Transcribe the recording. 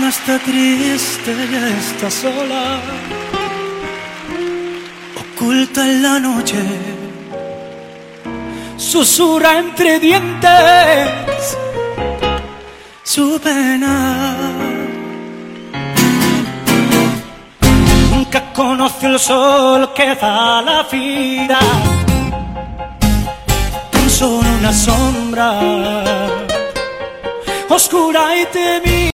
Está triste y está sola, oculta en la noche, susurra entre dientes su pena. Nunca conoció el sol que da la vida, tan solo una sombra oscura y temida.